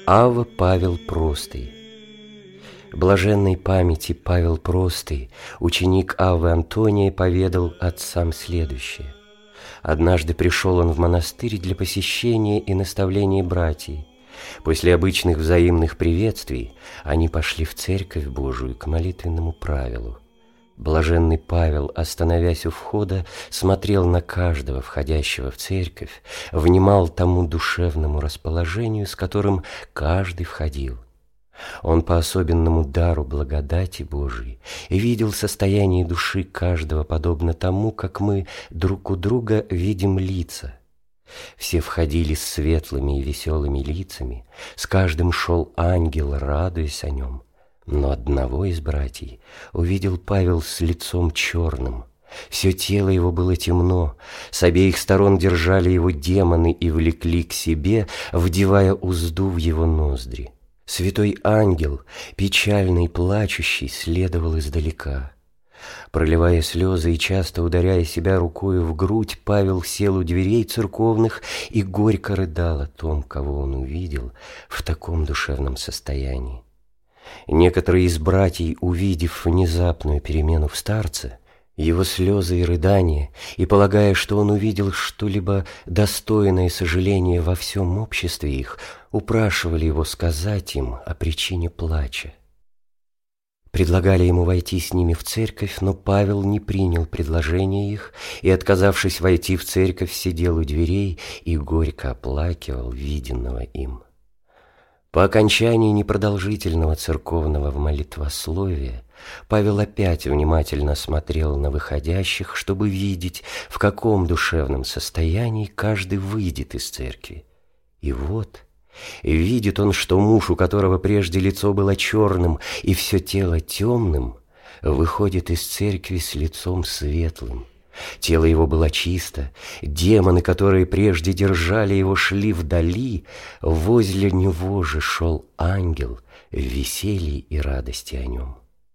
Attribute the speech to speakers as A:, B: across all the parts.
A: Авва Павел Простый. Блаженной памяти Павел Простый, ученик Аввы Антония, поведал отцам следующее. Однажды пришел он в монастырь для посещения и наставления братьев. После обычных взаимных приветствий они пошли в Церковь Божию к молитвенному правилу. Блаженный Павел, остановясь у входа, смотрел на каждого входящего в церковь, внимал тому душевному расположению, с которым каждый входил. Он по особенному дару благодати Божией видел состояние души каждого подобно тому, как мы друг у друга видим лица. Все входили с светлыми и веселыми лицами, с каждым шел ангел, радуясь о нем. Но одного из братьев увидел Павел с лицом черным. Все тело его было темно, с обеих сторон держали его демоны и влекли к себе, вдевая узду в его ноздри. Святой ангел, печальный и плачущий, следовал издалека. Проливая слезы и часто ударяя себя рукою в грудь, Павел сел у дверей церковных и горько рыдал о том, кого он увидел в таком душевном состоянии. Некоторые из братьев, увидев внезапную перемену в старце, его слезы и рыдания, и полагая, что он увидел что-либо достойное сожаления во всем обществе их, упрашивали его сказать им о причине плача. Предлагали ему войти с ними в церковь, но Павел не принял предложение их и, отказавшись войти в церковь, сидел у дверей и горько оплакивал виденного им. По окончании непродолжительного церковного молитвословия Павел опять внимательно смотрел на выходящих, чтобы видеть, в каком душевном состоянии каждый выйдет из церкви. И вот видит он, что муж, у которого прежде лицо было черным и все тело темным, выходит из церкви с лицом светлым. Тело его было чисто, демоны, которые прежде держали его, шли вдали, возле него же шел ангел в веселье и радости о нем.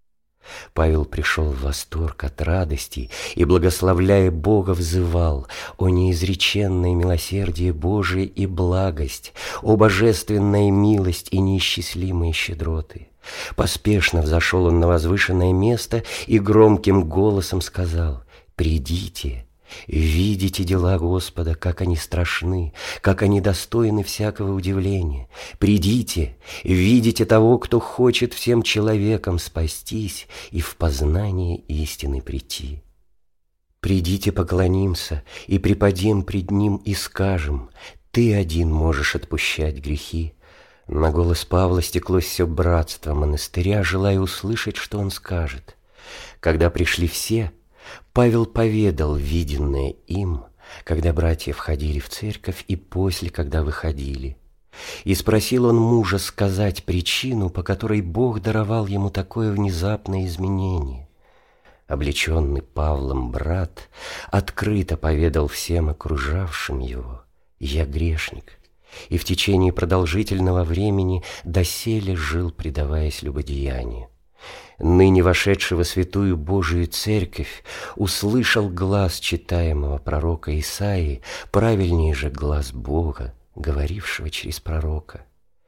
A: Павел пришел в восторг от радости и, благословляя Бога, взывал: «О неизреченное милосердие Божие и благость, о божественная милость и неисчислимые щедроты!» Поспешно взошел он на возвышенное место и громким голосом сказал: «Придите, видите дела Господа, как они страшны, как они достойны всякого удивления. Придите, видите того, кто хочет всем человекам спастись и в познание истины прийти. Придите, поклонимся и преподем пред Ним и скажем: Ты один можешь отпущать грехи». На голос Павла стеклось все братство монастыря, желая услышать, что он скажет. Когда пришли все, Павел поведал виденное им, когда братья входили в церковь и после, когда выходили. И спросил он мужа сказать причину, по которой Бог даровал ему такое внезапное изменение. Облеченный Павлом брат открыто поведал всем окружавшим его: «Я грешник, и в течение продолжительного времени доселе жил, предаваясь любодеянию. Ныне вошедший во святую Божию Церковь услышал глас читаемого пророка Исаии, правильнее же глас Бога, говорившего через пророка: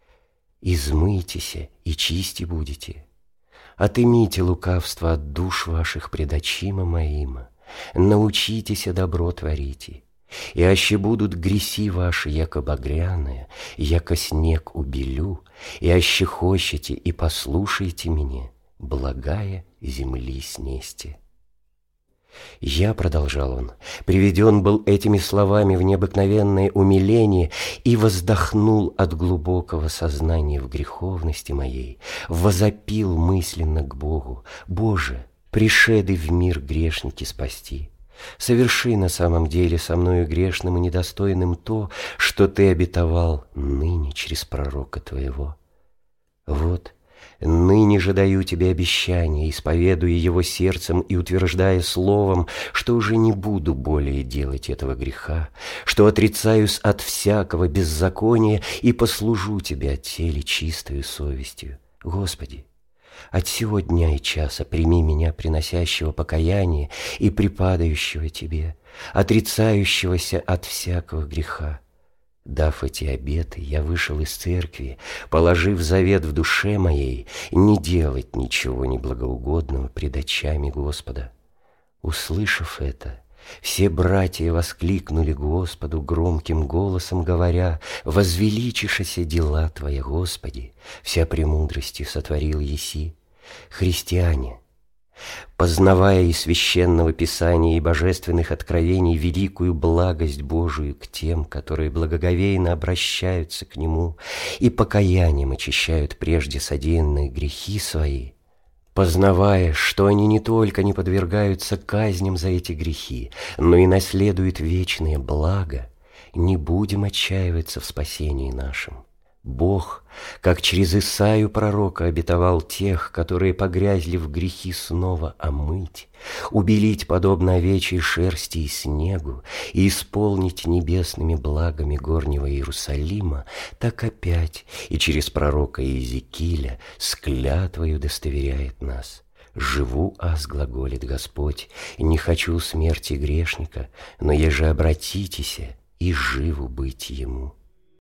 A: «Измыйтеся и чисти будете, отымите лукавство от душ ваших пред очима моима, научитеся добро творите, и аще будут греси ваши, яко багряные, яко снег убелю, и аще хочете и послушайте меня, благая земли снесте». «Я, — продолжал он, — приведен был этими словами в необыкновенное умиление и воздохнул от глубокого сознания в греховности моей, возопил мысленно к Богу: Боже, пришеды в мир грешники спасти. Соверши на самом деле со мною грешным и недостойным то, что Ты обетовал ныне через пророка Твоего. Вот, ныне же даю Тебе обещание, исповедуя его сердцем и утверждая словом, что уже не буду более делать этого греха, что отрицаюсь от всякого беззакония и послужу Тебе от теле чистою совестью. Господи, от сего дня и часа прими меня, приносящего покаяние и припадающего Тебе, отрицающегося от всякого греха. Дав эти обеты, я вышел из церкви, положив завет в душе моей не делать ничего неблагоугодного пред очами Господа. Услышав это, все братья воскликнули Господу громким голосом, говоря: «Возвеличишися дела Твоя, Господи, вся премудростью сотворил еси». Христиане, познавая из священного писания и божественных откровений великую благость Божию к тем, которые благоговейно обращаются к Нему и покаянием очищают прежде содеянные грехи свои, познавая, что они не только не подвергаются казням за эти грехи, но и наследуют вечное благо, не будем отчаиваться в спасении нашем. Бог, как через Исаию пророка обетовал тех, которые погрязли в грехи, снова омыть, убелить подобно овечьей шерсти и снегу и исполнить небесными благами горнего Иерусалима, так опять и через пророка Иезекииля с клятвою удостоверяет нас: «Живу аз, глаголит Господь, не хочу смерти грешника, но еже обратитеся, и живу быть ему».